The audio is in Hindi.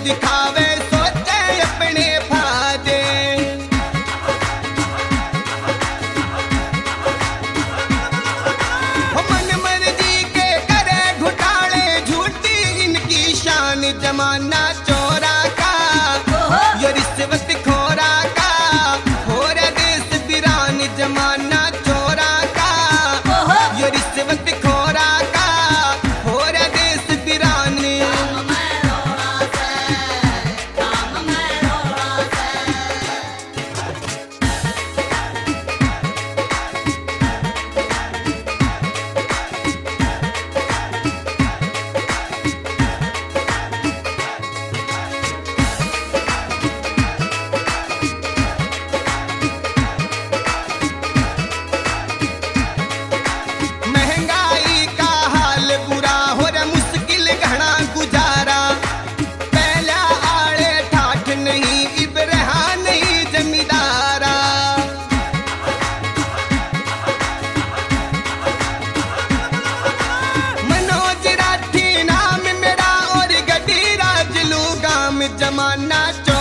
दिखावे सोचे अपने फायदे। मन मर्जी के करे घुटाले झूठी इनकी शान, जमाना चोरा का ये रिश्वत खोरा का हो रहा देश वीरान, जमाना चोरा का ये रिश्वत खोरा का हो रहा देश वीरान। महंगाई का हाल बुरा हो रहा मुश्किल घना गुजारा, पहला आड़े ठाठ नहीं इब रहा नहीं जमींदारा। मनोज राठी नाम मेरा और गडी राजलू गाम, जमाना